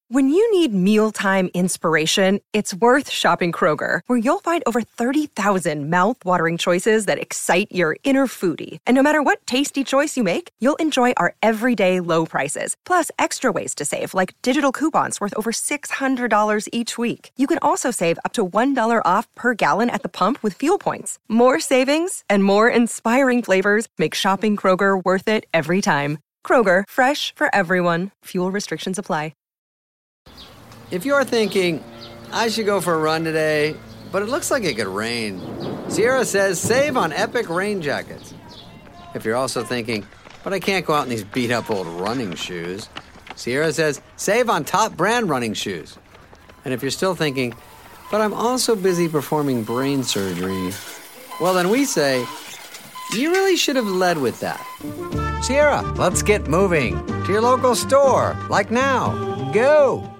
When you need mealtime inspiration, it's worth shopping Kroger, where you'll find over 30,000 mouth-watering choices that excite your inner foodie. And no matter what tasty choice you make, you'll enjoy our everyday low prices, plus extra ways to save, like digital coupons worth over $600 each week. You can also save up to $1 off per gallon at the pump with fuel points. More savings and more inspiring flavors make shopping Kroger worth it every time. Kroger, fresh for everyone. Fuel restrictions apply. If you're thinking, I should go for a run today, but it looks like it could rain, Sierra says save on Epic rain jackets. If you're also thinking, but I can't go out in these beat-up old running shoes, Sierra says save on top brand running shoes. And if you're still thinking, but I'm also busy performing brain surgery, well then we say, you really should have led with that. Sierra, let's get moving to your local store, like now. Go!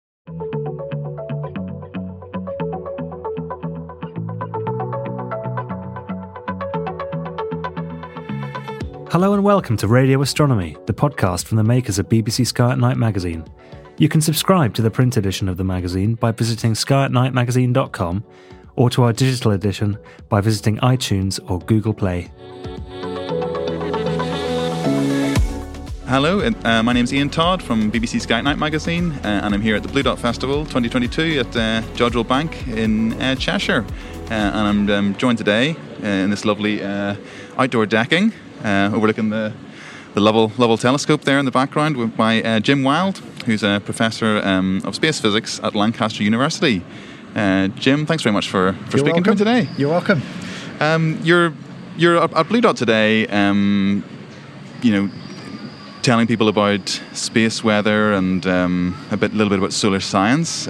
Hello and welcome to Radio Astronomy, the podcast from the makers of BBC Sky at Night magazine. You can subscribe to the print edition of the magazine by visiting skyatnightmagazine.com or to our digital edition by visiting iTunes or Google Play. Hello, my name's Ian Todd from BBC Sky at Night magazine, and I'm here at the Blue Dot Festival 2022 at Jodrell Bank in Cheshire. And I'm joined today in this lovely outdoor decking overlooking the Lovell telescope there in the background by Jim Wild, who's a professor of space physics at Lancaster University. Jim, thanks very much for speaking to me today. You're welcome. You're at Blue Dot today, telling people about space weather and a little bit about solar science.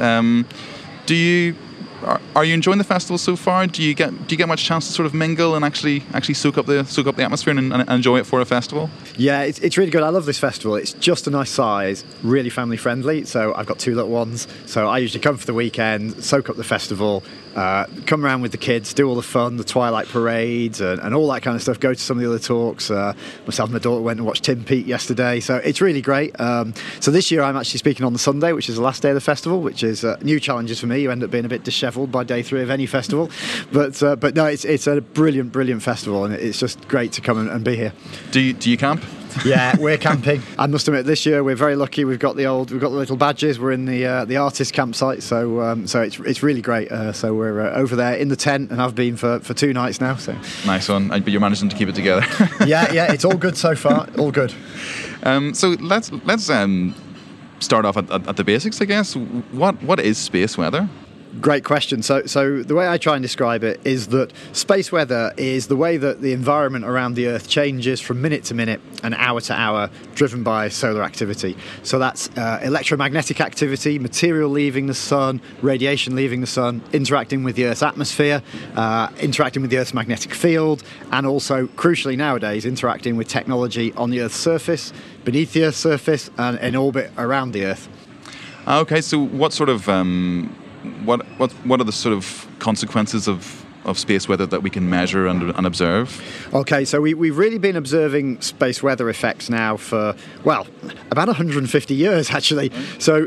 Are you enjoying the festival so far? Do you get much chance to sort of mingle and actually soak up the atmosphere and enjoy it for a festival? Yeah, it's really good. I love this festival. It's just a nice size, really family friendly. So I've got two little ones. So I usually come for the weekend, soak up the festival, come around with the kids, do all the fun, the twilight parades and all that kind of stuff. Go to some of the other talks. Myself and my daughter went and watched Tim Peake yesterday. So it's really great. So this year I'm actually speaking on the Sunday, which is the last day of the festival, which is new challenges for me. You end up being a bit dishevelled by day 3 of any festival. But no, it's a brilliant festival, and it's just great to come and be here. Do you camp? Yeah, we're camping. I must admit, this year we're very lucky. We've got the little badges. We're in the artist campsite, so it's really great. So we're over there in the tent, and I've been for 2 nights now. So nice one. But you're managing to keep it together. yeah, it's all good so far. All good. So let's start off at the basics, I guess. What is space weather? Great question. So the way I try and describe it is that space weather is the way that the environment around the Earth changes from minute to minute and hour to hour, driven by solar activity. So that's electromagnetic activity, material leaving the sun, radiation leaving the sun, interacting with the Earth's atmosphere, interacting with the Earth's magnetic field, and also, crucially nowadays, interacting with technology on the Earth's surface, beneath the Earth's surface, and in orbit around the Earth. Okay, so what sort of what are the sort of consequences of space weather that we can measure and observe? Okay, so we've really been observing space weather effects now for, about 150 years, actually. So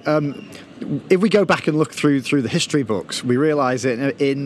if we go back and look through the history books, we realise that in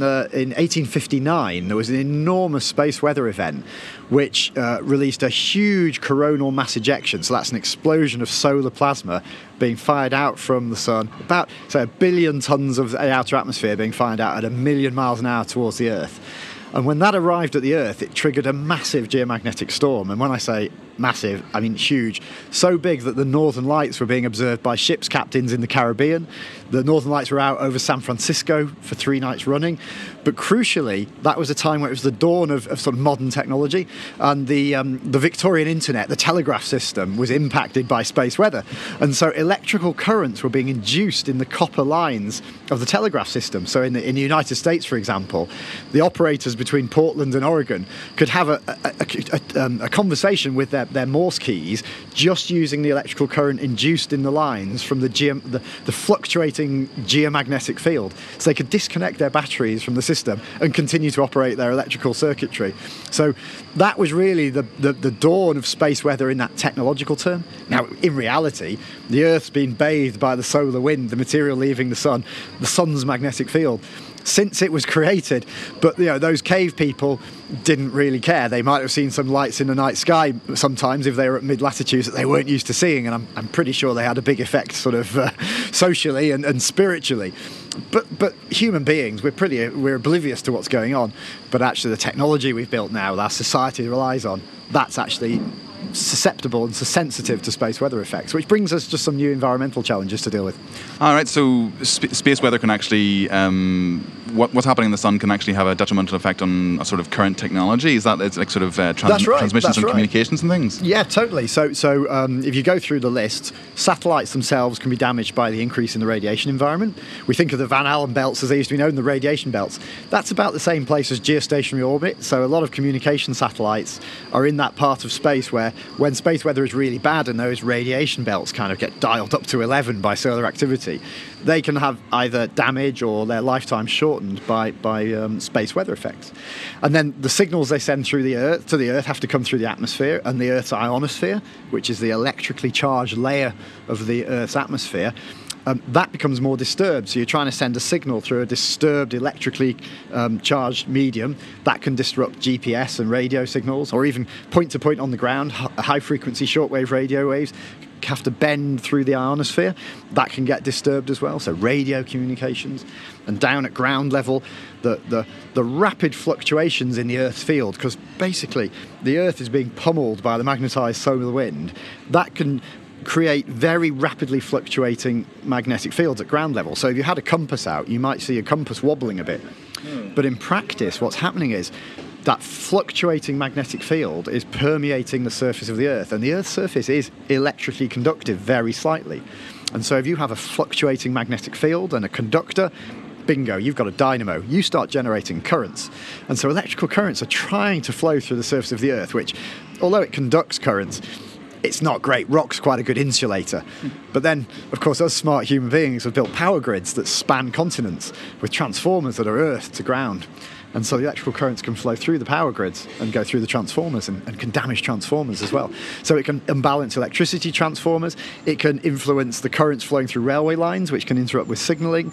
1859 there was an enormous space weather event which released a huge coronal mass ejection. So that's an explosion of solar plasma being fired out from the sun, about 1 billion tons of the outer atmosphere being fired out at 1 million miles an hour towards the Earth. And when that arrived at the Earth, it triggered a massive geomagnetic storm. And when I say massive, I mean huge. So big that the Northern Lights were being observed by ships captains in the Caribbean. The Northern Lights were out over San Francisco for 3 nights running. But crucially, that was a time where it was the dawn of sort of modern technology. And the Victorian internet, the telegraph system, was impacted by space weather. And so electrical currents were being induced in the copper lines of the telegraph system. So in the United States, for example, the operators between Portland and Oregon could have a conversation with their their Morse keys just using the electrical current induced in the lines from the fluctuating geomagnetic field. So they could disconnect their batteries from the system and continue to operate their electrical circuitry. So that was really the dawn of space weather in that technological term. Now, in reality, the Earth's been bathed by the solar wind, the material leaving the sun's magnetic field, since it was created. But those cave people didn't really care. They might have seen some lights in the night sky sometimes if they were at mid-latitudes that they weren't used to seeing, and I'm pretty sure they had a big effect sort of socially and spiritually. But human beings, we're oblivious to what's going on. But actually the technology we've built now, that our society relies on, that's actually susceptible and so sensitive to space weather effects, which brings us just some new environmental challenges to deal with. All right, so space weather can actually, what's happening in the sun can actually have a detrimental effect on a sort of current technology. Is that it's like sort of transmissions and communications and things? Yeah, totally. So if you go through the list, satellites themselves can be damaged by the increase in the radiation environment. We think of the Van Allen belts as they used to be known, the radiation belts. That's about the same place as geostationary orbit. So a lot of communication satellites are in that part of space where when space weather is really bad and those radiation belts kind of get dialed up to 11 by solar activity, they can have either damage or their lifetime shortened by space weather effects. And then the signals they send through the Earth have to come through the atmosphere and the Earth's ionosphere, which is the electrically charged layer of the Earth's atmosphere. That becomes more disturbed. So you're trying to send a signal through a disturbed electrically charged medium that can disrupt GPS and radio signals, or even point-to-point on the ground, high-frequency shortwave radio waves have to bend through the ionosphere. That can get disturbed as well. So radio communications. And down at ground level, the rapid fluctuations in the Earth's field, because basically the Earth is being pummeled by the magnetized solar wind, that can create very rapidly fluctuating magnetic fields at ground level. So if you had a compass out, you might see a compass wobbling a bit. But in practice, what's happening is that fluctuating magnetic field is permeating the surface of the Earth, and the Earth's surface is electrically conductive very slightly. And so if you have a fluctuating magnetic field and a conductor, bingo, you've got a dynamo. You start generating currents. And so electrical currents are trying to flow through the surface of the Earth, which, although it conducts currents, it's not great. Rock's quite a good insulator. But then, of course, us smart human beings have built power grids that span continents with transformers that are earth to ground. And so the electrical currents can flow through the power grids and go through the transformers and can damage transformers as well. So it can imbalance electricity transformers. It can influence the currents flowing through railway lines, which can interrupt with signalling.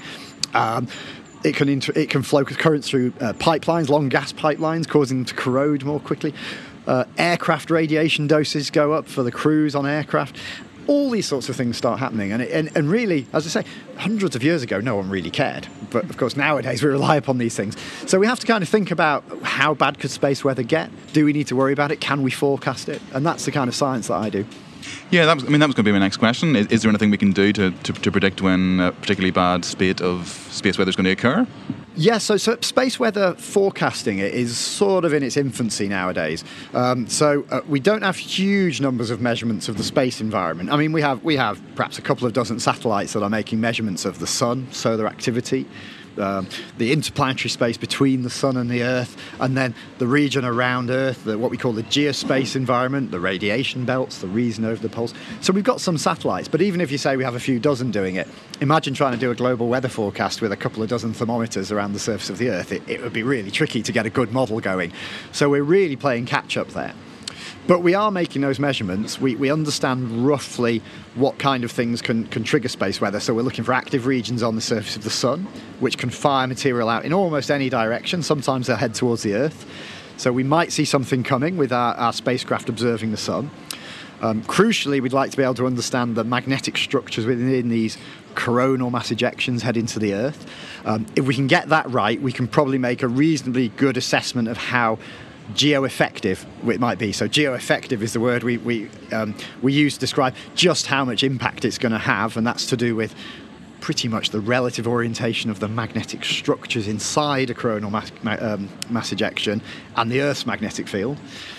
It can flow currents through pipelines, long gas pipelines, causing them to corrode more quickly. Aircraft radiation doses go up for the crews on aircraft. All these sorts of things start happening. And really, as I say, hundreds of years ago, no one really cared. But, of course, nowadays we rely upon these things. So we have to kind of think about how bad could space weather get? Do we need to worry about it? Can we forecast it? And that's the kind of science that I do. Yeah, that was going to be my next question. Is there anything we can do to predict when a particularly bad spate of space weather is going to occur? Yeah, so space weather forecasting is sort of in its infancy nowadays. We don't have huge numbers of measurements of the space environment. I mean, we have perhaps a couple of dozen satellites that are making measurements of the sun, solar activity, the interplanetary space between the sun and the Earth, and then the region around Earth, what we call the geospace environment, the radiation belts, the region over the poles. So we've got some satellites, but even if you say we have a few dozen doing it, imagine trying to do a global weather forecast with a couple of dozen thermometers around the surface of the Earth. It would be really tricky to get a good model going. So we're really playing catch up there. But we are making those measurements. We understand roughly what kind of things can trigger space weather. So we're looking for active regions on the surface of the sun, which can fire material out in almost any direction. Sometimes they'll head towards the Earth. So we might see something coming with our spacecraft observing the sun. Crucially, we'd like to be able to understand the magnetic structures within these coronal mass ejections heading to the Earth. If we can get that right, we can probably make a reasonably good assessment of how geo-effective it might be. So geo-effective is the word we use to describe just how much impact it's going to have, and that's to do with pretty much the relative orientation of the magnetic structures inside a coronal mass ejection and the Earth's magnetic field.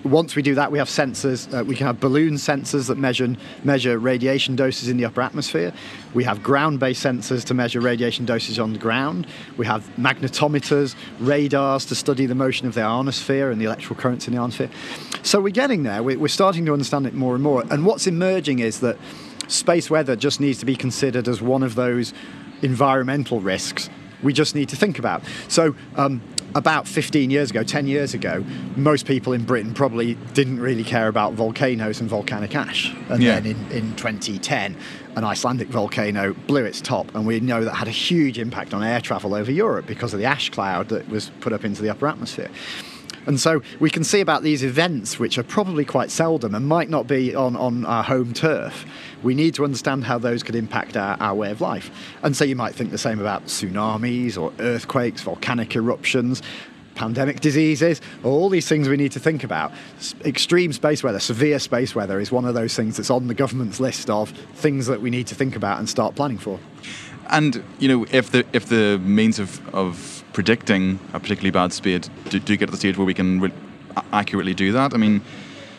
Once we do that, we have sensors. We can have balloon sensors that measure radiation doses in the upper atmosphere. We have ground-based sensors to measure radiation doses on the ground. We have magnetometers, radars to study the motion of the ionosphere and the electrical currents in the ionosphere. So we're getting there. We're starting to understand it more and more. And what's emerging is that space weather just needs to be considered as one of those environmental risks we just need to think about. So about 15 years ago, 10 years ago, most people in Britain probably didn't really care about volcanoes and volcanic ash. And then in 2010, an Icelandic volcano blew its top, and we know that had a huge impact on air travel over Europe because of the ash cloud that was put up into the upper atmosphere. And so we can see about these events, which are probably quite seldom and might not be on our home turf. We need to understand how those could impact our way of life. And so you might think the same about tsunamis or earthquakes, volcanic eruptions, pandemic diseases, all these things we need to think about. Extreme space weather, severe space weather is one of those things that's on the government's list of things that we need to think about and start planning for. And, if the means of predicting a particularly bad spate do get to the stage where we can accurately do that, I mean,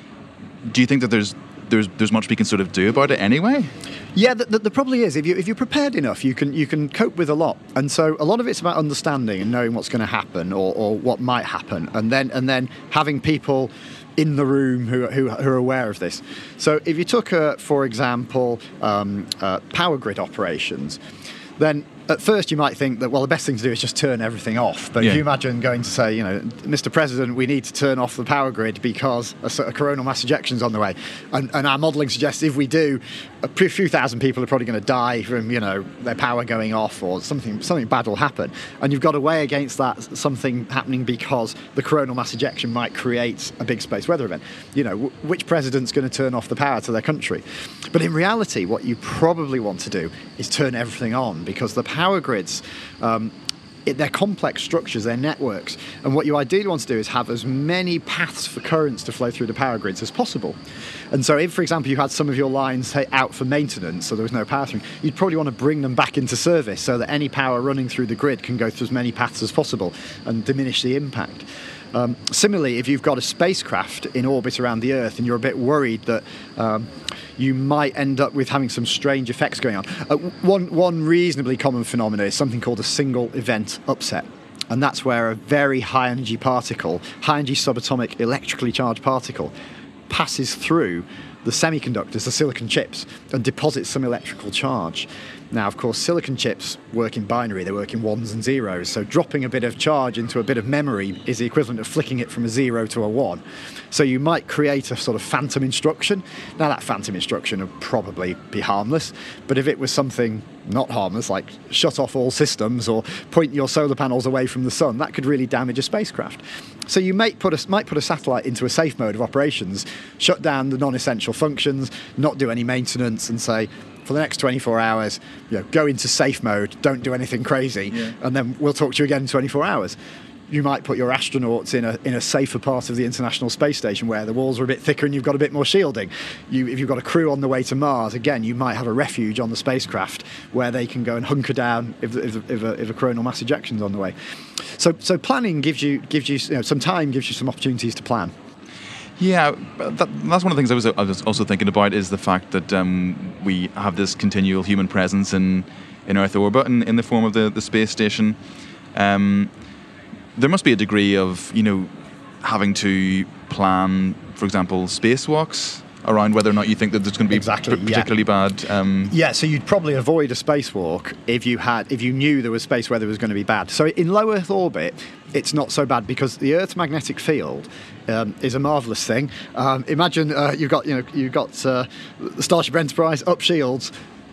do you think that there's much we can sort of do about it anyway? Yeah, the probably is. If you're prepared enough, you can cope with a lot. And so a lot of it's about understanding and knowing what's going to happen or what might happen, and then having people in the room who are aware of this. So if you took, for example, power grid operations, then at first you might think that, well, the best thing to do is just turn everything off. But if you imagine going to say, Mr. President, we need to turn off the power grid because a coronal mass ejection is on the way. And our modelling suggests if we do, a few thousand people are probably going to die from, their power going off, or something bad will happen. And you've got to weigh against that something happening because the coronal mass ejection might create a big space weather event. Which president's going to turn off the power to their country? But in reality, what you probably want to do is turn everything on, because the power grids, they're complex structures, they're networks, and what you ideally want to do is have as many paths for currents to flow through the power grids as possible. And so if, for example, you had some of your lines out for maintenance, so there was no power through, you'd probably want to bring them back into service so that any power running through the grid can go through as many paths as possible and diminish the impact. Similarly, if you've got a spacecraft in orbit around the Earth and you're a bit worried that you might end up with having some strange effects going on, one reasonably common phenomenon is something called a single event upset. And that's where a very high energy subatomic electrically charged particle, passes through the semiconductors, the silicon chips, and deposits some electrical charge. Now, of course, silicon chips work in binary, they work in ones and zeros, so dropping a bit of charge into a bit of memory is the equivalent of flicking it from a 0 to a 1. So you might create a sort of phantom instruction. Now, that phantom instruction would probably be harmless, but if it was something not harmless, like shut off all systems or point your solar panels away from the sun, that could really damage a spacecraft. So you might put a satellite into a safe mode of operations, shut down the non-essential functions, not do any maintenance, and say, for the next 24 hours, go into safe mode, don't do anything crazy, and then we'll talk to you again in 24 hours. You might put your astronauts in a safer part of the International Space Station where the walls are a bit thicker and you've got a bit more shielding. If you've got a crew on the way to Mars, again, you might have a refuge on the spacecraft where they can go and hunker down if a coronal mass ejection's on the way. So planning gives you some time, gives you some opportunities to plan. Yeah, that's one of the things I was also thinking about, is the fact that we have this continual human presence in Earth orbit in the form of the space station. There must be a degree of, having to plan, for example, spacewalks around whether or not you think that there's going to be particularly bad. So you'd probably avoid a spacewalk if you knew there was space weather was going to be bad. So in low Earth orbit, it's not so bad because the Earth's magnetic field is a marvellous thing. Imagine you've got the Starship Enterprise up shields.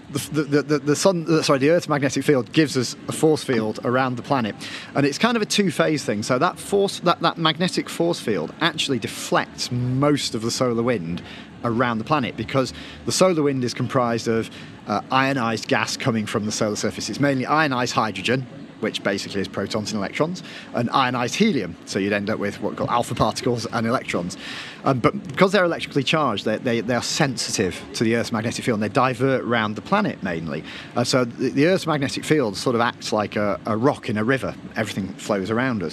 The Earth's magnetic field gives us a force field around the planet, and it's kind of a two-phase thing. So that magnetic force field actually deflects most of the solar wind around the planet, because the solar wind is comprised of ionized gas coming from the solar surface. It's mainly ionized hydrogen, which basically is protons and electrons, and ionized helium. So you'd end up with what we call alpha particles and electrons. But because they're electrically charged, they are sensitive to the Earth's magnetic field, and they divert around the planet mainly. So the Earth's magnetic field sort of acts like a rock in a river. Everything flows around us.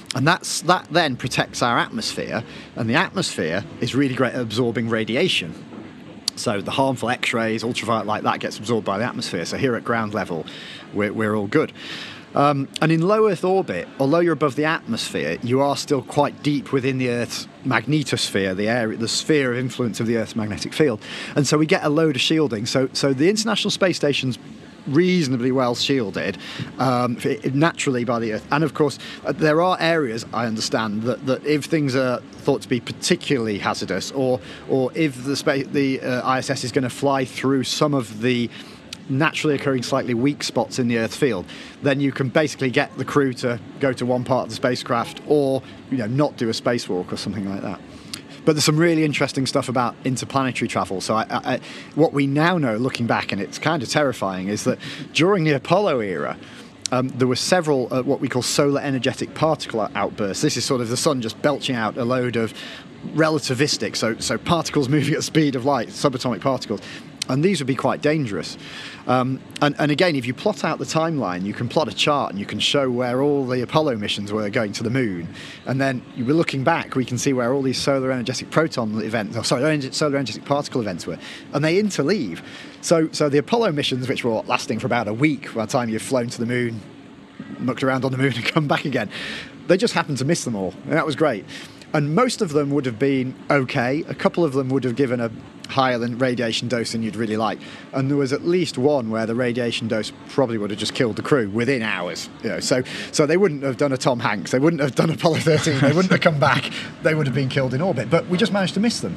And that then protects our atmosphere, and the atmosphere is really great at absorbing radiation. So the harmful X-rays, ultraviolet light, that gets absorbed by the atmosphere. So here at ground level, we're all good. And in low Earth orbit, although you're above the atmosphere, you are still quite deep within the Earth's magnetosphere, the sphere of influence of the Earth's magnetic field. And so we get a load of shielding. So the International Space Station's reasonably well shielded naturally by the Earth. And of course, there are areas, I understand, that if things are thought to be particularly hazardous, or if the ISS is going to fly through some of the naturally occurring slightly weak spots in the Earth field, then you can basically get the crew to go to one part of the spacecraft, or not do a spacewalk or something like that. But there's some really interesting stuff about interplanetary travel. So what we now know, looking back, and it's kind of terrifying, is that during the Apollo era, there were several what we call solar energetic particle outbursts. This is sort of the sun just belching out a load of relativistic, so particles moving at the speed of light, subatomic particles. And these would be quite dangerous. And again, if you plot out the timeline, you can plot a chart and you can show where all the Apollo missions were going to the moon. And then you were looking back, we can see where all these solar energetic proton events, solar energetic particle events were. And they interleave. So the Apollo missions, which were lasting for about a week by the time you've flown to the moon, mucked around on the moon and come back again, they just happened to miss them all. And that was great. And most of them would have been okay. A couple of them would have given a higher than radiation dose than you'd really like. And there was at least one where the radiation dose probably would have just killed the crew within hours. So they wouldn't have done a Tom Hanks. They wouldn't have done Apollo 13. They wouldn't have come back. They would have been killed in orbit. But we just managed to miss them.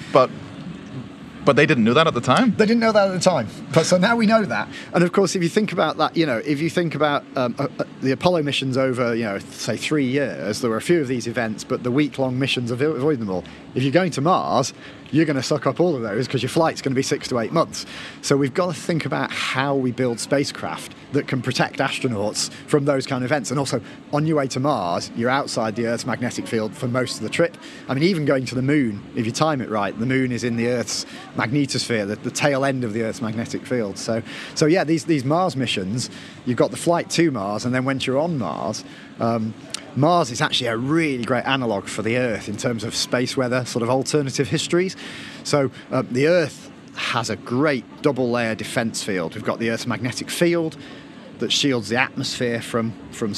But they didn't know that at the time? They didn't know that at the time. But so now we know that. And of course, if you think about that, if you think about the Apollo missions over, say 3 years, there were a few of these events, but the week-long missions avoid them all. If you're going to Mars, you're going to suck up all of those because your flight's going to be 6 to 8 months. So we've got to think about how we build spacecraft that can protect astronauts from those kind of events. And also, on your way to Mars, you're outside the Earth's magnetic field for most of the trip. I mean, even going to the moon, if you time it right, the moon is in the Earth's magnetosphere, the tail end of the Earth's magnetic field. So yeah, these Mars missions, you've got the flight to Mars, and then once you're on Mars, Mars is actually a really great analogue for the Earth in terms of space weather, sort of alternative histories. So the Earth has a great double-layer defence field. We've got the Earth's magnetic field that shields the atmosphere from a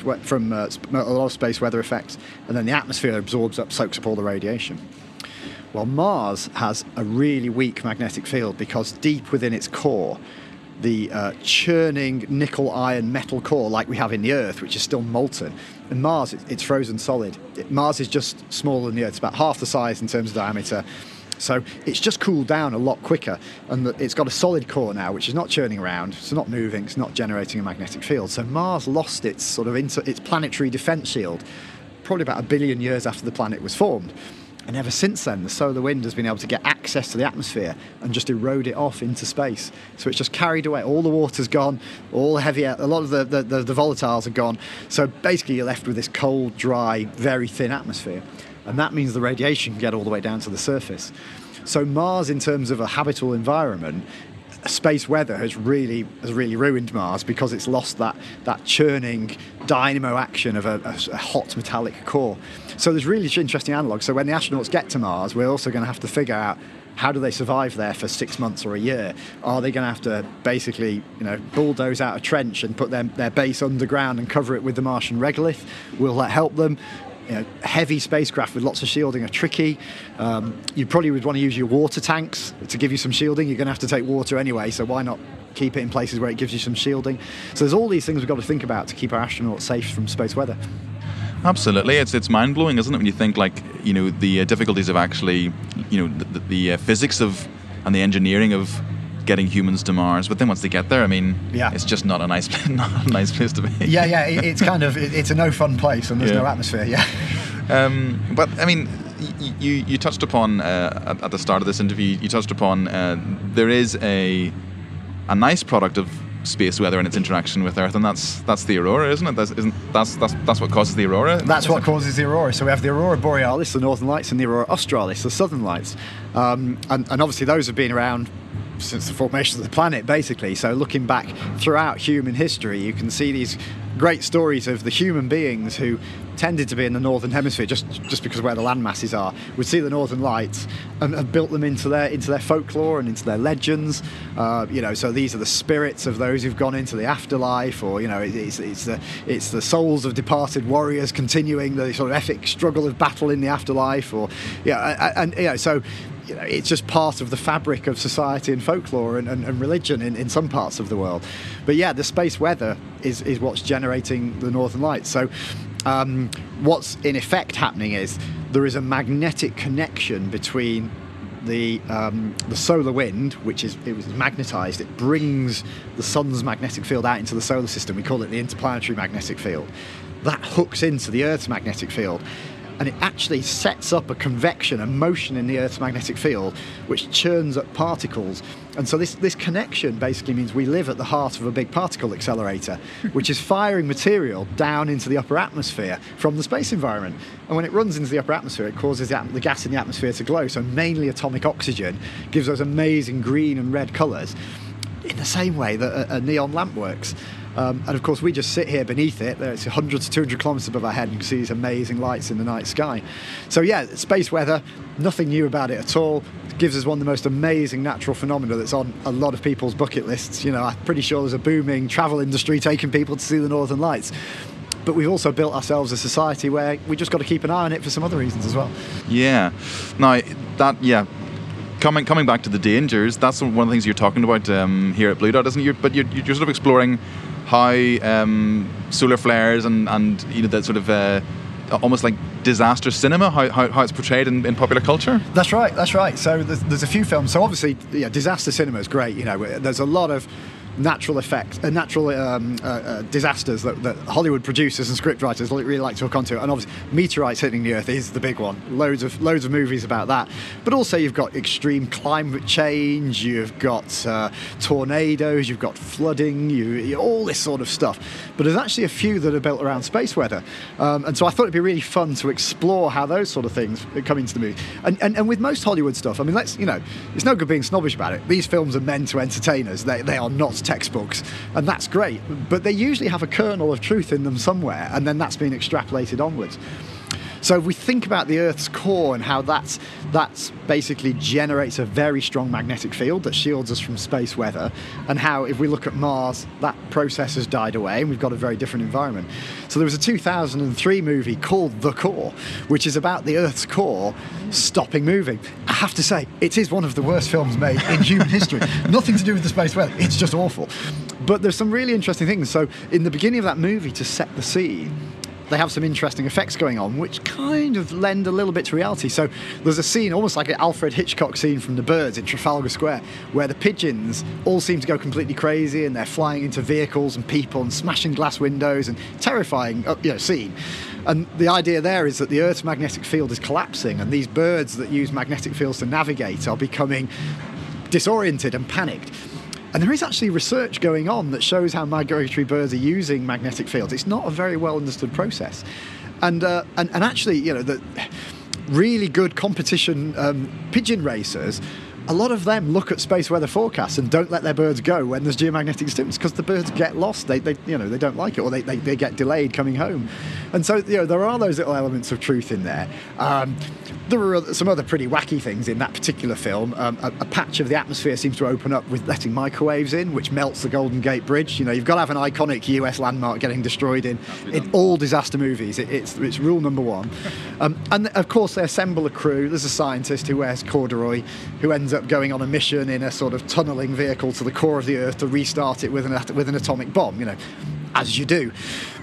lot of space weather effects, and then the atmosphere soaks up all the radiation. Well, Mars has a really weak magnetic field because deep within its core, the churning nickel-iron metal core like we have in the Earth, which is still molten. In Mars, it's frozen solid. Mars is just smaller than the Earth. It's about half the size in terms of diameter. So it's just cooled down a lot quicker. And it's got a solid core now, which is not churning around. It's not moving. It's not generating a magnetic field. So Mars lost its sort of its planetary defense shield probably about 1 billion years after the planet was formed. And ever since then, the solar wind has been able to get access to the atmosphere and just erode it off into space. So it's just carried away. All the water's gone, all the heavy air, a lot of the volatiles are gone. So basically you're left with this cold, dry, very thin atmosphere. And that means the radiation can get all the way down to the surface. So Mars, in terms of a habitable environment, space weather has really ruined Mars because it's lost that churning dynamo action of a hot metallic core. So there's really interesting analogues. So when the astronauts get to Mars, we're also going to have to figure out how do they survive there for 6 months or a year? Are they going to have to basically, bulldoze out a trench and put their base underground and cover it with the Martian regolith? Will that help them? Heavy spacecraft with lots of shielding are tricky. You probably would want to use your water tanks to give you some shielding. You're going to have to take water anyway, so why not keep it in places where it gives you some shielding? So there's all these things we've got to think about to keep our astronauts safe from space weather. Absolutely, it's mind-blowing, isn't it, when you think the difficulties of actually, the physics of and the engineering of getting humans to Mars, but then once they get there, it's just not a nice place to be. Yeah, it's kind of it's a no fun place, and there's no atmosphere. Yeah. But you touched upon at the start of this interview. You touched upon there is a nice product of space weather and its interaction with Earth, and that's the aurora, isn't it? That's what causes the aurora. That's what causes the aurora. So we have the aurora borealis, the northern lights, and the aurora australis, the southern lights, and obviously those have been around since the formation of the planet, basically. So looking back throughout human history, you can see these great stories of the human beings who tended to be in the northern hemisphere just because where the land masses are, would see the northern lights and have built them into their folklore and into their legends. So these are the spirits of those who've gone into the afterlife, or it's the souls of departed warriors continuing the sort of epic struggle of battle in the afterlife, so it's just part of the fabric of society and folklore and religion in some parts of the world. But the space weather is what's generating the northern lights. So what's in effect happening is there is a magnetic connection between the solar wind, it was magnetized. It brings the sun's magnetic field out into the solar system. We call it the interplanetary magnetic field. That hooks into the Earth's magnetic field, and it actually sets up a convection, a motion in the Earth's magnetic field, which churns up particles. And so this connection basically means we live at the heart of a big particle accelerator, which is firing material down into the upper atmosphere from the space environment. And when it runs into the upper atmosphere, it causes the gas in the atmosphere to glow. So mainly atomic oxygen gives those amazing green and red colours, in the same way that a neon lamp works. And of course, we just sit here beneath it. It's 100 to 200 kilometres above our head, and you can see these amazing lights in the night sky. So space weather, nothing new about it at all. It gives us one of the most amazing natural phenomena that's on a lot of people's bucket lists. I'm pretty sure there's a booming travel industry taking people to see the northern lights. But we've also built ourselves a society where we just got to keep an eye on it for some other reasons as well. Yeah. Now, Coming back to the dangers, that's one of the things you're talking about here at Blue Dot, isn't it? But you're sort of exploring how solar flares and that sort of almost like disaster cinema, how it's portrayed in popular culture. That's right. So there's a few films. So obviously, disaster cinema is great. There's a lot of natural effects, disasters that Hollywood producers and scriptwriters really like to hook onto. And obviously, meteorites hitting the Earth is the big one. Loads of movies about that. But also, you've got extreme climate change. You've got tornadoes. You've got flooding. You all this sort of stuff. But there's actually a few that are built around space weather. And so I thought it'd be really fun to explore how those sort of things come into the movie. And with most Hollywood stuff, I mean, it's no good being snobbish about it. These films are meant to entertain us. They are not textbooks, and that's great, but they usually have a kernel of truth in them somewhere, and then that's been extrapolated onwards. So if we think about the Earth's core and how that's basically generates a very strong magnetic field that shields us from space weather, and how if we look at Mars, that process has died away and we've got a very different environment. So there was a 2003 movie called The Core, which is about the Earth's core stopping moving. I have to say, it is one of the worst films made in human history. Nothing to do with the space weather, it's just awful. But there's some really interesting things. So in the beginning of that movie, to set the scene, they have some interesting effects going on, which kind of lend a little bit to reality. So there's a scene, almost like an Alfred Hitchcock scene from The Birds in Trafalgar Square, where the pigeons all seem to go completely crazy, and they're flying into vehicles and people and smashing glass windows, and terrifying scene. And the idea there is that the Earth's magnetic field is collapsing, and these birds that use magnetic fields to navigate are becoming disoriented and panicked. And there is actually research going on that shows how migratory birds are using magnetic fields. It's not a very well understood process. And actually, the really good competition pigeon racers, a lot of them look at space weather forecasts and don't let their birds go when there's geomagnetic disturbance, because the birds get lost. They don't like it, or they get delayed coming home. And so there are those little elements of truth in there. There are some other pretty wacky things in that particular film. A patch of the atmosphere seems to open up with letting microwaves in, which melts the Golden Gate Bridge. You've got to have an iconic US landmark getting destroyed in all disaster movies. It's rule number one. And of course, they assemble a crew. There's a scientist who wears corduroy, who ends up going on a mission in a sort of tunneling vehicle to the core of the Earth to restart it with an atomic bomb. As you do.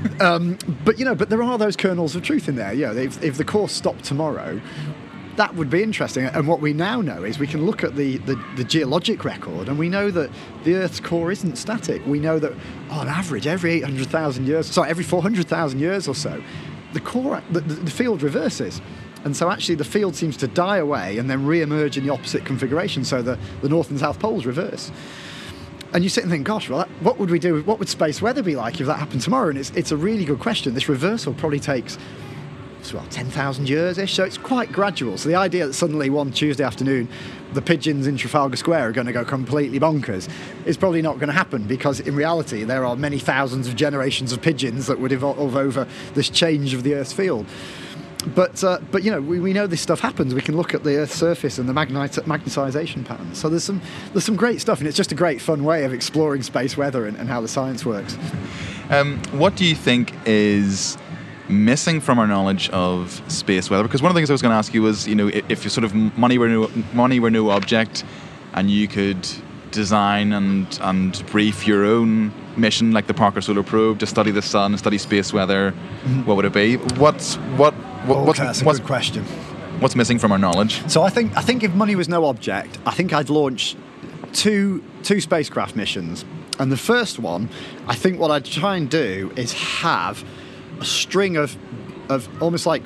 But there are those kernels of truth in there. If the core stopped tomorrow, that would be interesting. And what we now know is we can look at the geologic record, and we know that the Earth's core isn't static. We know that on average, every 400,000 years or so, the core, the field reverses. And so actually the field seems to die away and then re-emerge in the opposite configuration, so the North and South poles reverse. And you sit and think, gosh, well, what would we do? What would space weather be like if that happened tomorrow? And it's a really good question. This reversal probably takes 10,000 years-ish, so it's quite gradual. So the idea that suddenly one Tuesday afternoon the pigeons in Trafalgar Square are going to go completely bonkers is probably not going to happen, because in reality there are many thousands of generations of pigeons that would evolve over this change of the Earth's field. But we know this stuff happens. We can look at the Earth's surface and the magnetisation patterns. So there's some great stuff, and it's just a great fun way of exploring space weather and how the science works. What do you think is missing from our knowledge of space weather? Because one of the things I was going to ask you was, if you sort of money were no object, and you could design and brief your own mission, like the Parker Solar Probe, to study the sun, study space weather, what would it be? That's a good question. What's missing from our knowledge? So I think if money was no object, I think I'd launch two spacecraft missions. And the first one, I think what I'd try and do is have a string of almost like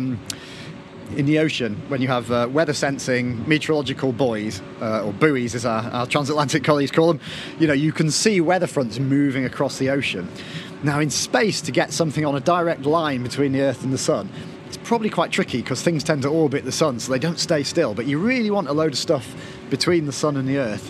in the ocean, when you have weather sensing meteorological buoys, or buoys as our transatlantic colleagues call them, you can see weather fronts moving across the ocean. Now in space, to get something on a direct line between the Earth and the Sun, it's probably quite tricky, because things tend to orbit the Sun, so they don't stay still. But you really want a load of stuff between the Sun and the Earth.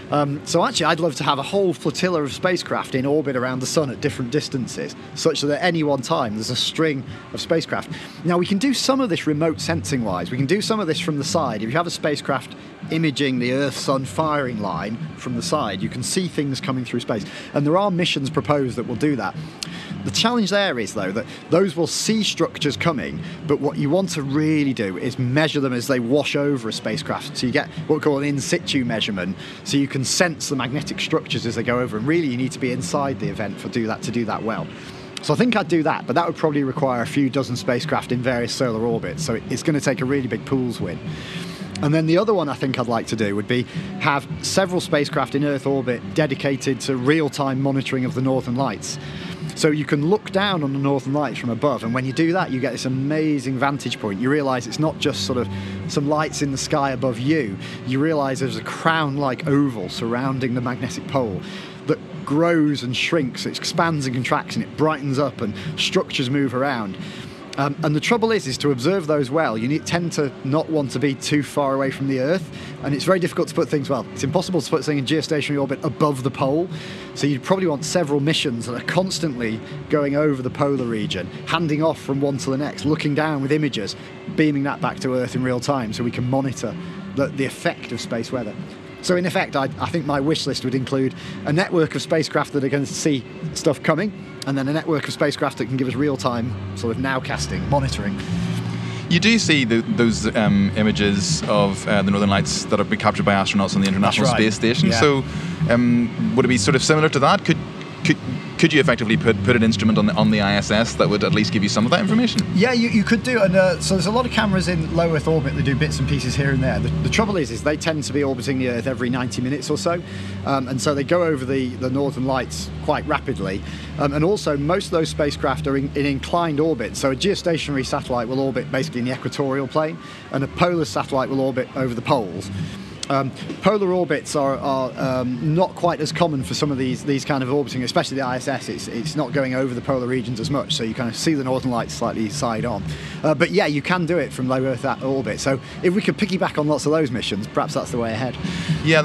So actually, I'd love to have a whole flotilla of spacecraft in orbit around the Sun at different distances, such that at any one time there's a string of spacecraft. Now, we can do some of this remote sensing-wise. We can do some of this from the side. If you have a spacecraft imaging the Earth-Sun firing line from the side, you can see things coming through space. And there are missions proposed that will do that. The challenge there is, though, that those will see structures coming, but what you want to really do is measure them as they wash over a spacecraft. So you get what we call an in situ measurement, so you can sense the magnetic structures as they go over, and really you need to be inside the event to do that well. So I think I'd do that, but that would probably require a few dozen spacecraft in various solar orbits, so it's going to take a really big pools win. And then the other one I think I'd like to do would be have several spacecraft in Earth orbit dedicated to real-time monitoring of the Northern Lights. So you can look down on the Northern Lights from above, and when you do that, you get this amazing vantage point. You realise it's not just sort of some lights in the sky above you. You realise there's a crown-like oval surrounding the magnetic pole that grows and shrinks, it expands and contracts, and it brightens up, and structures move around. And the trouble is to observe those well, you tend to not want to be too far away from the Earth, and it's very difficult to put things, it's impossible to put something in geostationary orbit above the pole, so you'd probably want several missions that are constantly going over the polar region, handing off from one to the next, looking down with images, beaming that back to Earth in real time, so we can monitor the effect of space weather. So in effect, I think my wish list would include a network of spacecraft that are going to see stuff coming, and then a network of spacecraft that can give us real-time sort of nowcasting, monitoring. You do see those images of the Northern Lights that have been captured by astronauts on the International Space Station. Yeah. So would it be sort of similar to that? Could you effectively put an instrument on the ISS that would at least give you some of that information? Yeah, you could do. And so there's a lot of cameras in low Earth orbit that do bits and pieces here and there. The trouble is they tend to be orbiting the Earth every 90 minutes or so. And so they go over the Northern Lights quite rapidly. And also, most of those spacecraft are in inclined orbit. So a geostationary satellite will orbit basically in the equatorial plane, and a polar satellite will orbit over the poles. Polar orbits are not quite as common for some of these kind of orbiting, especially the ISS. It's not going over the polar regions as much, so you kind of see the Northern Lights slightly side on. But yeah, you can do it from low Earth orbit. So if we could piggyback on lots of those missions, perhaps that's the way ahead. Yeah,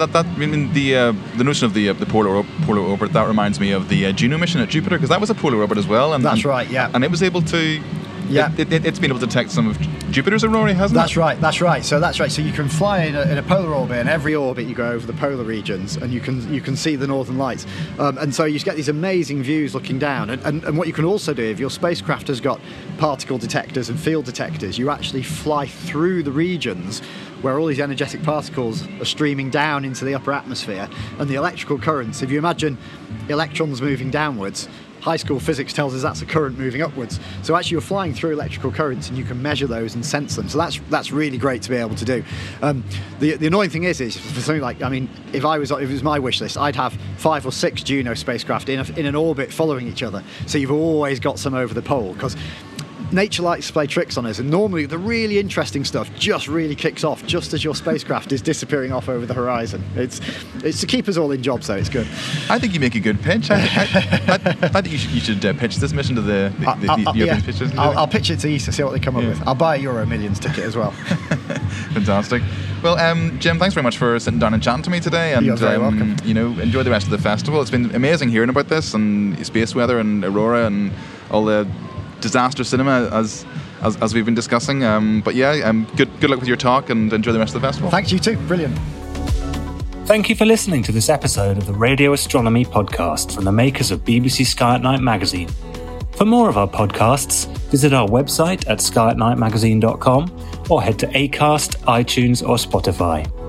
the notion of the polar orbit, that reminds me of the Juno mission at Jupiter, because that was a polar orbit as well. And that's right, yeah. And it was able to. Yeah, it's been able to detect some of Jupiter's aurora, hasn't it? That's right. So you can fly in a polar orbit, and every orbit you go over the polar regions, and you can see the Northern Lights. And so you get these amazing views looking down. And what you can also do, if your spacecraft has got particle detectors and field detectors, you actually fly through the regions where all these energetic particles are streaming down into the upper atmosphere, and the electrical currents. If you imagine electrons moving downwards, high school physics tells us that's a current moving upwards. So actually you're flying through electrical currents, and you can measure those and sense them. So that's really great to be able to do. The annoying thing is for something like, if it was my wish list, I'd have 5 or 6 Juno spacecraft in an orbit following each other. So you've always got some over the pole, because nature likes to play tricks on us, and normally the really interesting stuff just really kicks off just as your spacecraft is disappearing off over the horizon. It's to keep us all in jobs, so it's good. I think you make a good pitch. I think you should pitch this mission to the European pitchers. I'll pitch it to ESA, see what they come up with. I'll buy a Euro Millions ticket as well. Fantastic. Well, Jim, thanks very much for sitting down and chatting to me today. And you're very welcome. Enjoy the rest of the festival. It's been amazing hearing about this and space weather and Aurora and all the disaster cinema as we've been discussing. But good luck with your talk and enjoy the rest of the festival. Thanks, you too. Brilliant. Thank you for listening to this episode of the Radio Astronomy podcast from the makers of BBC Sky at Night magazine. For more of our podcasts, visit our website at skyatnightmagazine.com or head to Acast, iTunes or Spotify.